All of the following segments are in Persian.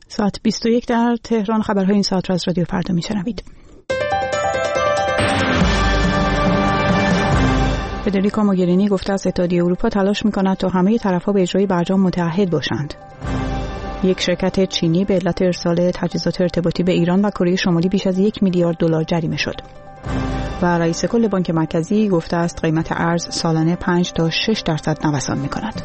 ساعت 21 در تهران. خبرهای این ساعت را از رادیو فردا میشنوید. فدریکا موگرینی گفته است اتحادیه اروپا تلاش می‌کند تا همه طرف‌ها به اجرای برجام متعهد باشند. یک شرکت چینی به علت ارسال تجهیزات ارتباطی به ایران و کره شمالی بیش از 1 میلیارد دلار جریمه شد. و رئیس کل بانک مرکزی گفته است قیمت ارز سالانه 5 تا 6% نوسان می‌کند.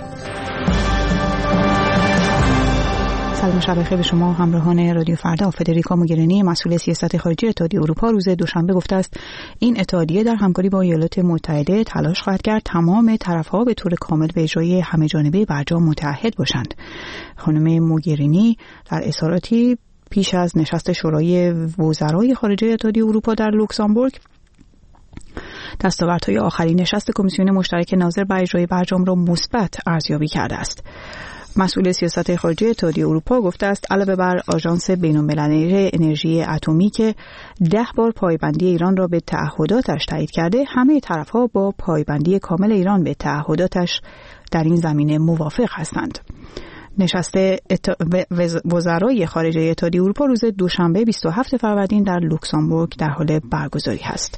سلام شب بخیر به شما همراهان رادیو فردا. فدریکا موگرینی مسئول سیاست خارجی اتحادیه اروپا روز دوشنبه گفته است این اتحادیه در همکاری با ایالات متحده تلاش خواهد کرد تمام طرف‌ها به طور کامل به اجرای همه‌جانبه برجام متعهد باشند. خانم موگرینی در اظهاراتی پیش از نشست شورای وزرای خارجه اتحادیه اروپا در لوکزامبورگ دستاوردهای آخرین نشست کمیسیون مشترک ناظر بر اجرای برجام را مثبت ارزیابی کرده است. مسئول سیاست خارجی اتحادیه اروپا گفته است علاوه بر آژانس بین‌المللی انرژی اتمی که 10 بار پایبندی ایران را به تعهداتش تایید کرده، همه طرف‌ها با پایبندی کامل ایران به تعهداتش در این زمینه موافق هستند. نشست وزرای خارجه اتحادیه اروپا روز دوشنبه 27 فروردین در لوکزامبورگ در حال برگزاری است.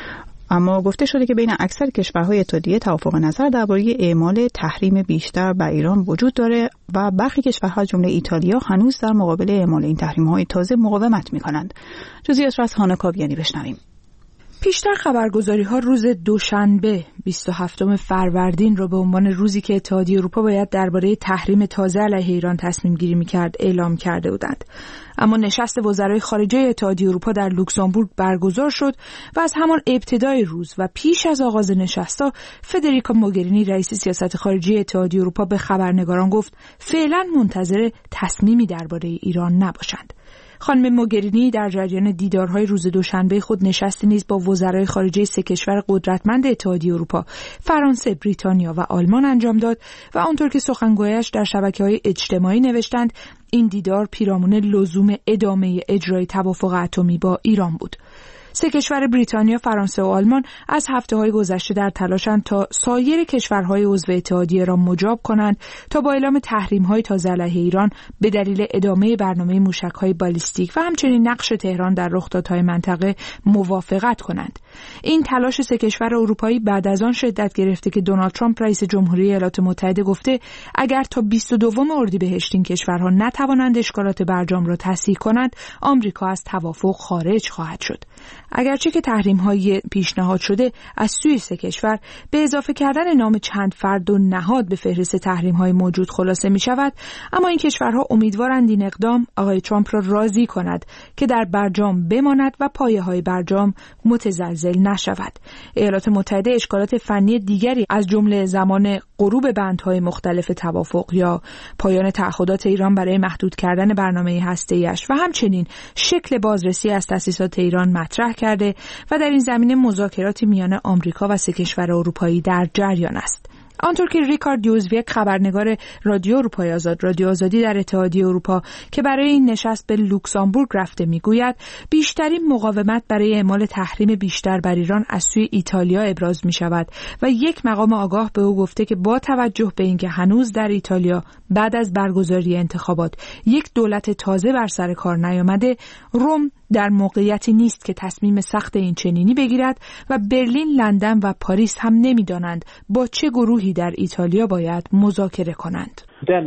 اما گفته شده که بین اکثر کشورهای اتحادیه توافق نظر درباره اعمال تحریم بیشتر بر ایران وجود داره و برخی کشورها جمله ایتالیا هنوز در مقابل اعمال این تحریم‌های تازه مقاومت می‌کنند. جزئیات را از هانا کاویانی بشنویم. پیشتر خبرگزاری‌ها روز دوشنبه 27 فروردین را به عنوان روزی که اتحادیه اروپا باید درباره تحریم تازه علیه ایران تصمیم گیری می‌کرد اعلام کرده بودند. اما نشست وزرای خارجه اتحادیه اروپا در لوکزامبورگ برگزار شد و از همان ابتدای روز و پیش از آغاز نشست‌ها فدریکا موگرینی رئیس سیاست خارجی اتحادیه اروپا به خبرنگاران گفت فعلا منتظر تصمیمی درباره ایران نباشند. خانم موگرینی در جریان دیدارهای روز دوشنبه خود نشستی نیز با وزرای خارجه 3 کشور قدرتمند اتحادیه اروپا، فرانسه، بریتانیا و آلمان انجام داد و آنطور که سخنگویش در شبکه‌های اجتماعی نوشتند این دیدار پیرامون لزوم ادامه اجرای توافق اتمی با ایران بود. 3 کشور بریتانیا، فرانسه و آلمان از هفته‌های گذشته در تلاشند تا سایر کشورهای عضو اتحادیه را مجاب کنند تا با اعلام تحریم‌های تازه علیه ایران به دلیل ادامه برنامه موشک‌های بالیستیک و همچنین نقش تهران در رخدادهای منطقه موافقت کنند. این تلاش 3 کشور اروپایی بعد از آن شدت گرفته که دونالد ترامپ رئیس جمهوری ایالات متحده گفته اگر تا 22 اردیبهشت این کشورها نتوانند اشکالات برجام را تصحیح کنند، آمریکا از توافق خارج خواهد شد. اگرچه که تحریم‌های پیشنهاد شده از سوی 3 کشور به اضافه کردن نام چند فرد و نهاد به فهرست تحریم‌های موجود خلاصه می‌شود، اما این کشورها امیدوارند این اقدام آقای ترامپ را راضی کند که در برجام بماند و پایه‌های برجام متزلزل نشود. ایالات متحده اشکالات فنی دیگری از جمله زمان غروب بندهای مختلف توافق یا پایان تعهدات ایران برای محدود کردن برنامه هسته‌ایش و همچنین شکل بازرسی از تأسیسات ایران مطرح کرده و در این زمینه مذاکراتی میان آمریکا و 3 کشور اروپایی در جریان است. آنطور که ریکارد یوزویک خبرنگار رادیو اروپای آزاد، رادیو آزادی در اتحادیه اروپا که برای این نشست به لوکزامبورگ رفته میگوید بیشترین مقاومت برای اعمال تحریم بیشتر بر ایران از سوی ایتالیا ابراز می شود و یک مقام آگاه به او گفته که با توجه به اینکه هنوز در ایتالیا بعد از برگزاری انتخابات یک دولت تازه بر سر کار نیامده، روم در موقعیتی نیست که تصمیم سخت این چنینی بگیرد و برلین، لندن و پاریس هم نمی‌دانند با چه گروهی در ایتالیا باید مذاکره کنند.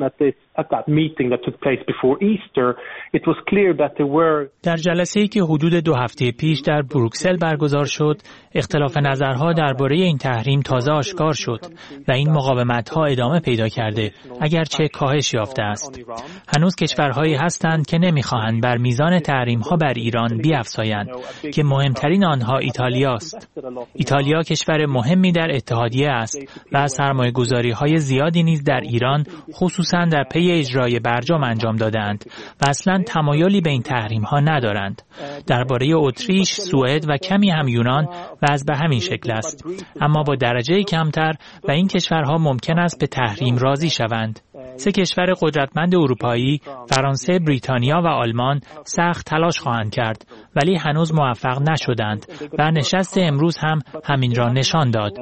در جلسه‌ای که حدود 2 هفته پیش در بروکسل برگزار شد، اختلاف نظرها درباره این تحریم تازه آشکار شد و این مقاومت‌ها ادامه پیدا کرده، اگرچه کاهش یافته است. هنوز کشورهایی هستند که نمی‌خواهند بر میزان تحریم‌ها بر ایران بیفزایند که مهمترین آنها ایتالیاست. ایتالیا کشور مهمی در اتحادیه است و سرمایه‌گذاری‌های زیادی نیز در ایران خصوصاً در پی اجرای برجام انجام دادند و اصلاً تمایلی به این تحریم‌ها ندارند. درباره اتریش، سوئد و کمی هم یونان وضع به همین شکل است، اما با درجه کمتر و این کشورها ممکن است به تحریم راضی شوند. 3 کشور قدرتمند اروپایی، فرانسه، بریتانیا و آلمان سخت تلاش خواهند کرد، ولی هنوز موفق نشدند و نشست امروز هم همین را نشان داد.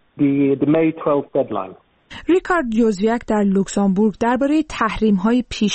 ریکارد یوزویک در لوکزامبورگ درباره تحریم‌های پیش